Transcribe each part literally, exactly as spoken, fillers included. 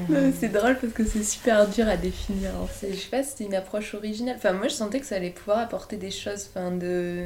Non, c'est drôle parce que c'est super dur à définir. Hein. C'est, je sais pas si c'était une approche originale. Enfin, moi, je sentais que ça allait pouvoir apporter des choses. Enfin, de...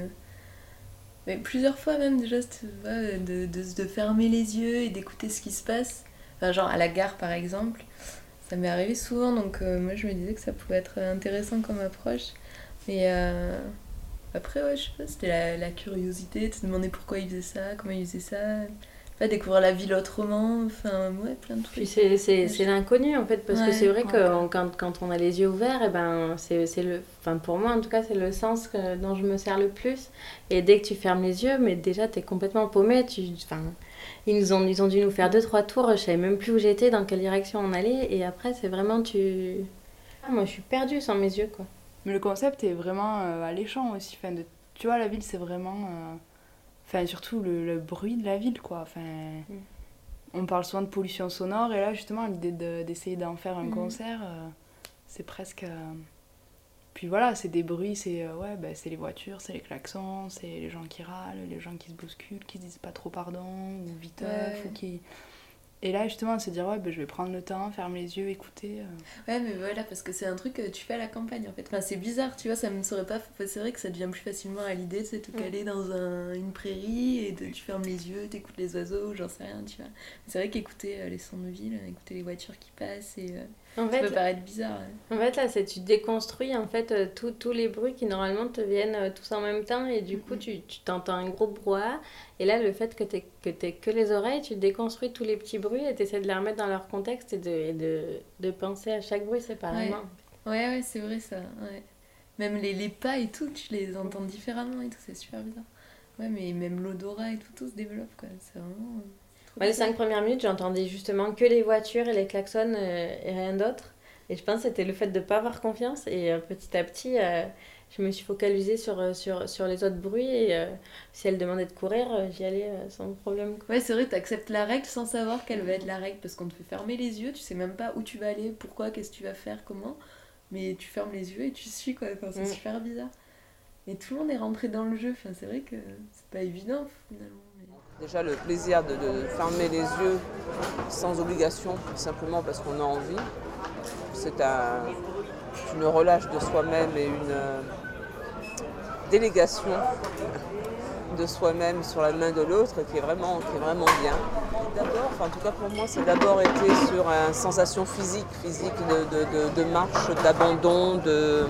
Mais plusieurs fois même, déjà, ouais, de, de, de fermer les yeux et d'écouter ce qui se passe. Enfin, genre à la gare, par exemple. Ça m'est arrivé souvent, donc euh, moi, je me disais que ça pouvait être intéressant comme approche. Mais euh... après, ouais, je sais pas, c'était la, la curiosité, de se demander pourquoi il faisait ça, comment il faisait ça... Pas découvrir la ville autrement, enfin ouais, plein de trucs. Puis c'est, c'est, c'est l'inconnu en fait, parce ouais, que c'est vrai ouais. que quand, quand on a les yeux ouverts, et ben, c'est, c'est le, enfin, pour moi en tout cas, c'est le sens que, dont je me sers le plus. Et dès que tu fermes les yeux, mais déjà t'es complètement paumé. Tu, enfin, ils, nous ont, ils ont dû nous faire deux, trois tours, je savais même plus où j'étais, dans quelle direction on allait. Et après, c'est vraiment, tu... Ah, moi je suis perdue sans mes yeux quoi. Mais le concept est vraiment euh, alléchant aussi. Enfin, de, tu vois, la ville c'est vraiment... Euh... Enfin, surtout le, le bruit de la ville, quoi. Enfin, mm. On parle souvent de pollution sonore, et là, justement, l'idée de, d'essayer d'en faire un mm. concert, euh, c'est presque... Euh... Puis voilà, c'est des bruits, c'est, euh, ouais, bah, c'est les voitures, c'est les klaxons, c'est les gens qui râlent, les gens qui se bousculent, qui se disent pas trop pardon, ou viteuf, ouais. ou qui... Et là, justement, de se dire, ouais, bah, je vais prendre le temps, fermer les yeux, écouter. Euh... Ouais, mais voilà, parce que c'est un truc que tu fais à la campagne, en fait. Enfin, c'est bizarre, tu vois, ça me serait pas... C'est vrai que ça devient plus facilement à l'idée, de te caler dans un, une prairie, et de, tu fermes les yeux, t'écoutes les oiseaux, j'en sais rien, tu vois. Mais c'est vrai qu'écouter euh, les sons de ville, écouter les voitures qui passent, et... Euh... En ça fait, peut paraître bizarre. Ouais. En fait, là, c'est tu déconstruis en fait euh, tous tous les bruits qui normalement te viennent euh, tous en même temps, et du mm-hmm. coup, tu, tu t'entends un gros brouhaha. Et là, le fait que t'aies, que t'aies que les oreilles, tu déconstruis tous les petits bruits et t'essaies de les remettre dans leur contexte et de, et de, de penser à chaque bruit séparément. Ouais, ouais, ouais, c'est vrai ça. Ouais. Même les, les pas et tout, tu les entends différemment et tout, c'est super bizarre. Ouais, mais même l'odorat et tout, tout se développe, quoi. C'est vraiment... Moi, les cinq premières minutes, j'entendais justement que les voitures et les klaxons euh, et rien d'autre. Et je pense que c'était le fait de ne pas avoir confiance. Et euh, petit à petit, euh, je me suis focalisée sur, sur, sur les autres bruits. Et euh, si elle demandait de courir, euh, j'y allais euh, sans problème. Ouais, c'est vrai, tu acceptes la règle sans savoir quelle va être la règle. Parce qu'on te fait fermer les yeux, tu sais même pas où tu vas aller, pourquoi, qu'est-ce que tu vas faire, comment. Mais tu fermes les yeux et tu suis, quoi. Enfin, c'est mmh. super bizarre. Et tout le monde est rentré dans le jeu. Enfin, c'est vrai que c'est pas évident, finalement. Déjà, le plaisir de, de fermer les yeux sans obligation, simplement parce qu'on a envie. C'est un, une relâche de soi-même et une euh, délégation de soi-même sur la main de l'autre qui est vraiment, qui est vraiment bien. D'abord, enfin, en tout cas pour moi, c'est d'abord été sur une sensation physique, physique de, de, de, de marche, d'abandon, de,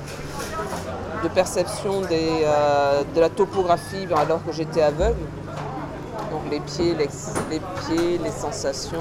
de perception des, euh, de la topographie alors que j'étais aveugle. Donc les pieds, les, les pieds, les sensations.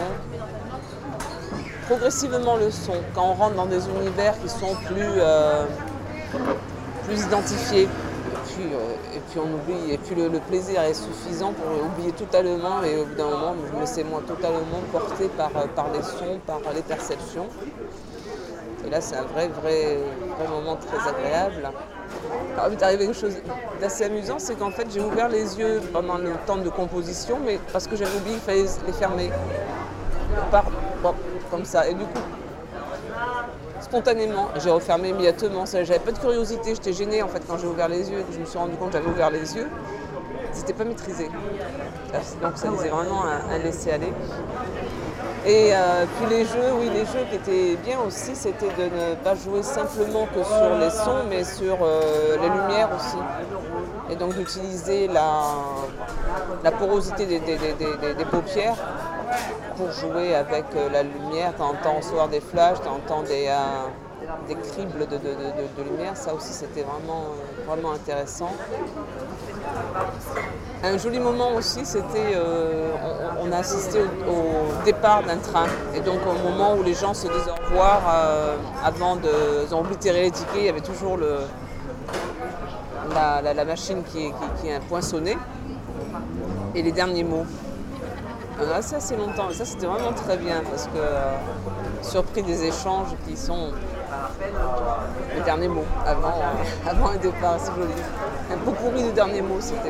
Progressivement le son, quand on rentre dans des univers qui sont plus, euh, plus identifiés, et puis, euh, et puis on oublie, et puis le, le plaisir est suffisant pour oublier totalement, et au bout d'un moment, je me laissais moi totalement porter par, par les sons, par les perceptions. Et là, c'est un vrai, vrai, vrai moment très agréable. Alors, il est arrivé quelque chose d'assez amusant, c'est qu'en fait, j'ai ouvert les yeux pendant le temps de composition, mais parce que j'avais oublié qu'il fallait les fermer. Par, bon, comme ça. Et du coup, spontanément, j'ai refermé immédiatement. J'avais pas de curiosité, j'étais gênée en fait quand j'ai ouvert les yeux et que je me suis rendu compte que j'avais ouvert les yeux. C'était pas maîtrisé. Donc ça faisait vraiment un, un laisser-aller. Et euh, puis les jeux, oui, les jeux qui étaient bien aussi, c'était de ne pas jouer simplement que sur les sons, mais sur euh, les lumières aussi. Et donc d'utiliser la, la porosité des, des, des, des, des paupières pour jouer avec euh, la lumière. Tu entends recevoir des flashs, tu entends des, euh, des cribles de, de, de, de, de lumière. Ça aussi, c'était vraiment, vraiment intéressant. Un joli moment aussi, c'était, euh, on, on a assisté au, au départ d'un train. Et donc au moment où les gens se disent au revoir, euh, avant de, ils ont oblitéré les tickets, il y avait toujours le, la, la, la machine qui est, qui, qui est poinçonnée. Et les derniers mots. Euh, assez, assez longtemps. Et ça, c'était vraiment très bien parce que euh, surpris des échanges qui sont les derniers mots avant, euh, avant un départ. C'est joli. Un pot pourri de derniers mots, c'était.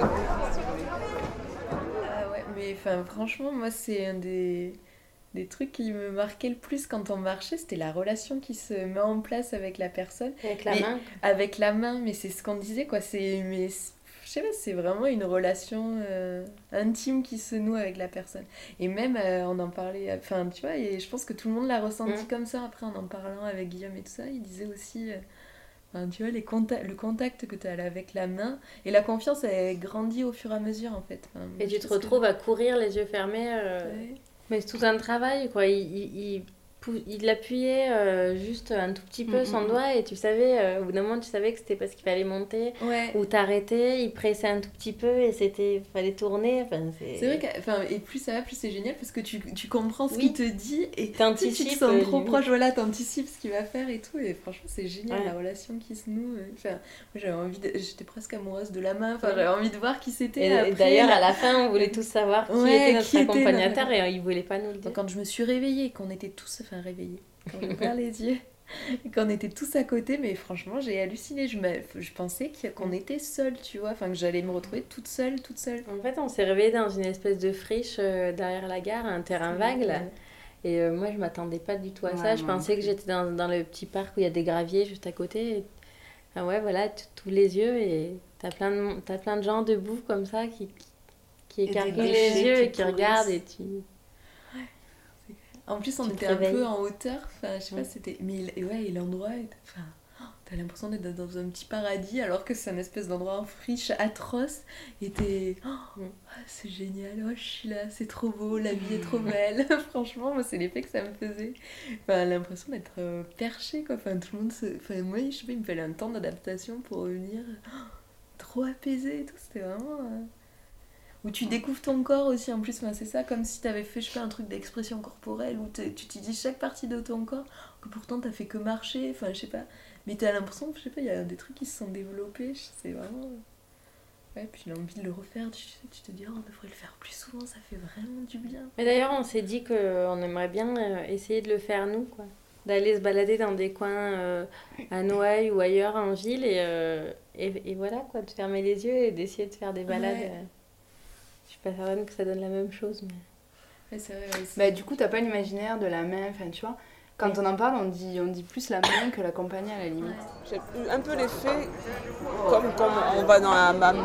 Mais enfin, franchement, moi, c'est un des, des trucs qui me marquait le plus quand on marchait, c'était la relation qui se met en place avec la personne. Avec la mais, main. Avec la main, mais c'est ce qu'on disait, quoi. C'est, mais, je sais pas, c'est vraiment une relation euh, intime qui se noue avec la personne. Et même, euh, on en parlait, enfin, tu vois, et je pense que tout le monde l'a ressenti mmh. comme ça, après, en en parlant avec Guillaume et tout ça, il disait aussi... Euh, Enfin, tu vois, les conta- le contact que tu as avec la main et la confiance, elle grandit au fur et à mesure en fait. Enfin, et tu te retrouves que... à courir les yeux fermés. Euh... Ouais. Mais c'est tout un travail quoi. Il, il, il, il appuyait euh, juste un tout petit peu mmh, son mmh. doigt et tu savais, euh, au bout d'un moment, tu savais que c'était parce qu'il fallait monter ouais. ou t'arrêter. Il pressait un tout petit peu et c'était fallait tourner. Enfin, c'est... c'est vrai que, enfin, et plus ça va, plus c'est génial parce que tu, tu comprends ce oui. qu'il te dit et t'anticipes. Tu te sens trop lui. proche, voilà, t'anticipes ce qu'il va faire et tout. Et franchement, c'est génial ouais. la relation qui se noue. Enfin, moi, j'avais envie de... j'étais presque amoureuse de la main. Enfin, ouais. j'avais envie de voir qui c'était. Et, après, et d'ailleurs, la... à la fin, on voulait tous savoir qui ouais, était notre qui accompagnateur était... et il voulait pas nous le dire. Donc, quand je me suis réveillée, qu'on était tous, enfin réveillés. Quand j'ai ouvert les yeux, qu'on était tous à côté, mais franchement, j'ai halluciné. Je, je pensais qu'on était seuls, tu vois, enfin que j'allais me retrouver toute seule, toute seule. En fait, on s'est réveillés dans une espèce de friche euh, derrière la gare, un terrain vague, là. Et euh, moi, je m'attendais pas du tout à ouais, ça. Je pensais que j'étais dans, dans le petit parc où il y a des graviers juste à côté. Et... Ah ouais, voilà, tous les yeux et t'as plein de, t'as plein de gens debout comme ça qui, qui, qui écarquillent les yeux et qui regardent et tu... En plus, on tu était un peu en hauteur, enfin, je sais pas, c'était... Mais il... ouais, et l'endroit, enfin, oh, t'as l'impression d'être dans un petit paradis, alors que c'est un espèce d'endroit en friche atroce, et t'es... Oh, mm. oh, c'est génial, oh, je suis là, c'est trop beau, la vie est trop belle. Franchement, moi, c'est l'effet que ça me faisait. Enfin, l'impression d'être euh, perché, quoi. Enfin, tout le monde se... Enfin, moi, je sais pas, il me fallait un temps d'adaptation pour revenir oh, trop apaisé et tout, c'était vraiment... Euh... Où tu découvres ton corps aussi, en plus, c'est ça, comme si t'avais fait, je sais pas, un truc d'expression corporelle, où tu t'utilises chaque partie de ton corps, que pourtant t'as fait que marcher, enfin, je sais pas, mais t'as l'impression, je sais pas, il y a des trucs qui se sont développés, c'est vraiment... Ouais, puis l'envie de le refaire, tu, tu te dis, oh, on devrait le faire plus souvent, ça fait vraiment du bien. Mais d'ailleurs, on s'est dit qu'on aimerait bien essayer de le faire, nous, quoi. D'aller se balader dans des coins euh, à Noailles ou ailleurs en ville, et, euh, et, et voilà, quoi, de fermer les yeux et d'essayer de faire des balades... Ouais. Euh... Je suis pas certaine que ça donne la même chose, mais... Ouais, c'est vrai, ouais, c'est... Bah, du coup, t'as pas l'imaginaire de la main, enfin, tu vois, quand oui. on en parle, on dit, on dit plus la main que la compagnie, à la limite. Ouais. J'ai eu un peu l'effet comme quand on va dans un hammam.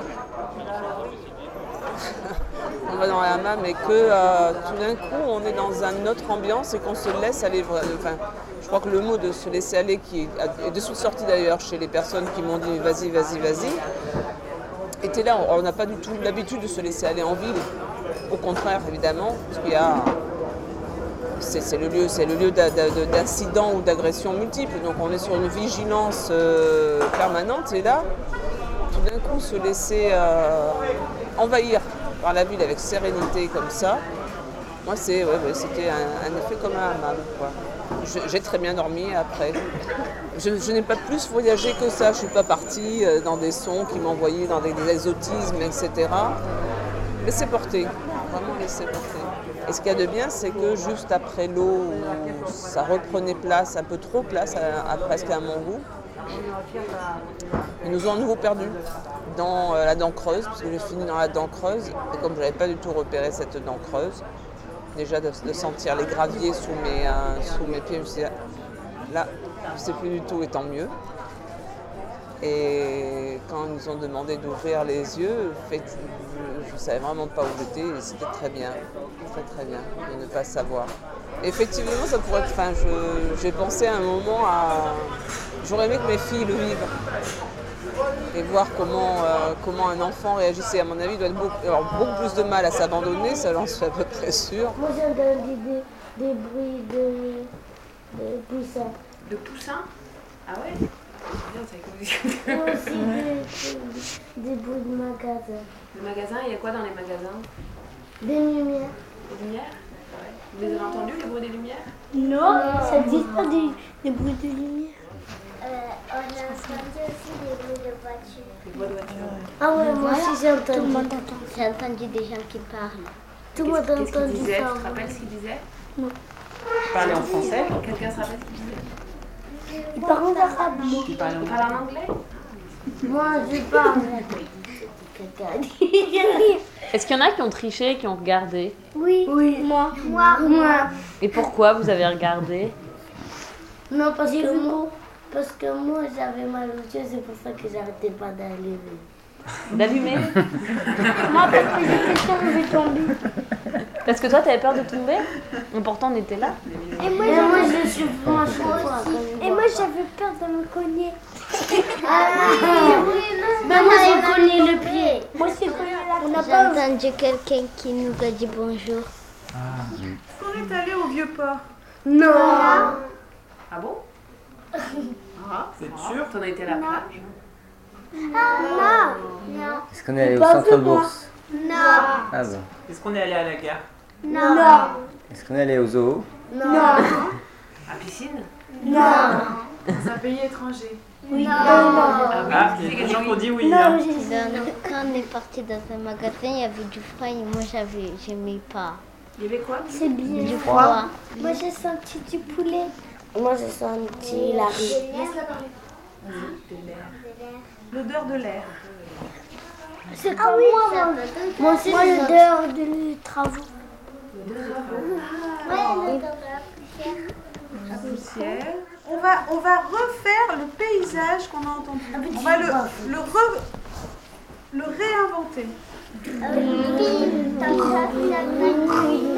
on va dans un hammam et que euh, tout d'un coup, on est dans une autre ambiance et qu'on se laisse aller... Enfin, je crois que le mot de se laisser aller, qui est de suite sorti d'ailleurs chez les personnes qui m'ont dit « vas-y, vas-y, vas-y », était là, on n'a pas du tout l'habitude de se laisser aller en ville. Au contraire, évidemment, parce qu'il y a... C'est, c'est le lieu, c'est le lieu d'a, d'a, d'incidents ou d'agressions multiples. Donc on est sur une vigilance euh, permanente. Et là, tout d'un coup, se laisser euh, envahir par la ville avec sérénité comme ça, moi, c'est, ouais, ouais, c'était un, un effet comme un hammam, quoi. Je, j'ai très bien dormi après. Je, je n'ai pas plus voyagé que ça. Je ne suis pas partie dans des sons qui m'envoyaient dans des, des exotismes, et cetera. Laissez porter, vraiment laissez porter. Et ce qu'il y a de bien, c'est que juste après l'eau, où ça reprenait place, un peu trop place, à, à, presque à mon goût, ils nous ont à nouveau perdus dans euh, la dent creuse, parce que j'ai fini dans la dent creuse. Et comme je n'avais pas du tout repéré cette dent creuse, déjà de, de sentir les graviers sous mes, euh, sous mes pieds, je me suis dit, là, je ne sais plus du tout et tant mieux. Et quand ils nous ont demandé d'ouvrir les yeux, fait, je ne savais vraiment pas où j'étais et c'était très bien, très très bien de ne pas savoir. Et effectivement, ça pourrait être, enfin, je, j'ai pensé à un moment à... J'aurais aimé que mes filles le vivent et voir comment, euh, comment un enfant réagissait. À mon avis, il doit beaucoup, avoir beaucoup plus de mal à s'abandonner, ça j'en suis à peu près sûre. Moi j'ai entendu des, des bruits de, de poussins. De poussins? Ah ouais? Bien, ça a aussi des, des, des bruits de magasins. Le magasin, il y a quoi dans les magasins? Des lumières. Des lumières? Ouais. Vous les avez entendus, les bruits des lumières? Non, non. Ça n'existe pas des, des bruits de lumière. Euh, on a entendu aussi des bruits de voiture. Des bruits de voiture. Ah ouais, moi voilà. aussi j'ai entendu. Tout le monde entend. J'ai entendu des gens qui parlent. Tout le monde a entendu ça. Tu te rappelles ce qu'ils disaient? Non. Ils parlaient en français? Quelqu'un se rappelle ce qu'ils disaient? Ils parlent en arabe. Ils parlent en anglais? Moi, je parle. Est-ce qu'il y en a qui ont triché et qui ont regardé? Oui. Oui. Moi. Moi. Moi. Et pourquoi vous avez regardé? Non, parce que moi, parce que moi j'avais mal aux yeux, c'est pour ça que j'arrêtais pas d'aller. D'allumer. Moi, parce que j'étais sûre que je vais tomber. Parce que toi, t'avais peur de tomber. Mais pourtant, on était là. Et moi, moi je suis moi aussi. Et moi, j'avais peur de me cogner. Ah oui, non. Bah, moi, j'ai cogné le pied. Moi, j'ai cogné la J'ai entendu quelqu'un qui nous a dit bonjour. Ah. Est-ce qu'on est allé au Vieux-Port? Non. Ah bon? Ah, c'est sûr? T'en as été à la plage? Ah, non. Non. Est-ce qu'on est allé au centre bourse? Non. Ah bon. Est-ce qu'on est allé à la gare? Non. Non. Est-ce qu'on est allé au zoo? Non. À piscine? Non. Dans un pays étranger? Oui. Non. Ah, il y a des gens qui ont dit oui. Hein. Dans- Quand on est parti dans un magasin, il y avait du froid et moi j'avais, j'aimais pas. Il y avait quoi? C'est bien. Du froid. Moi, j'ai senti du poulet. Moi, j'ai senti la riz. Laisse-la parler. L'odeur de l'air. C'est comme moi, moi. Moi aussi, moi, l'odeur de travaux. La poussière. On va, on va refaire le paysage qu'on a entendu. On va le, le, re, le réinventer. Oui.